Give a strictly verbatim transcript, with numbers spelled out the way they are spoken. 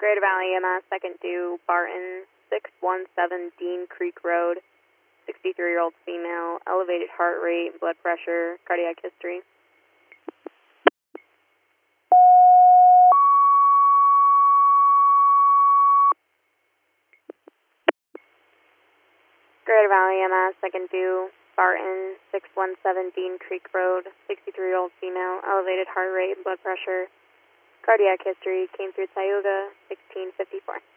Greater Valley E M S, second due, Barton, six one seven Dean Creek Road, sixty-three-year-old female, elevated heart rate, blood pressure, cardiac history. Greater Valley E M S, second due, Barton, six one seven Dean Creek Road, sixty-three-year-old female, elevated heart rate, blood pressure, cardiac history, came through Tioga, sixteen fifty-four.